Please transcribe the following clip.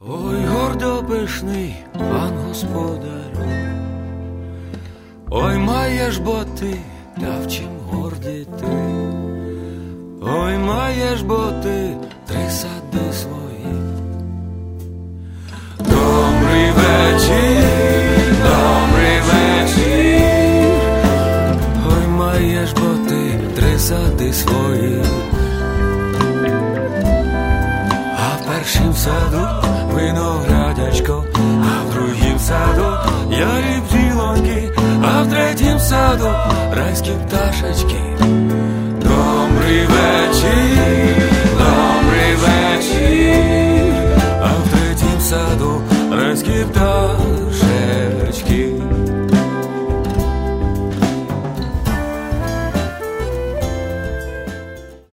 Ой, гордо пишний пан господарю, ой, маєш боти, та в чим гордіти, ой, маєш боти, 3 сади свої. Добрий вечір, добрий вечір, ой, маєш боти, 3 сади свої. А в першім саду виноградячко, а в другім саду ярі бджілоньки, а в третім саду райські пташечки. Добрий вечір.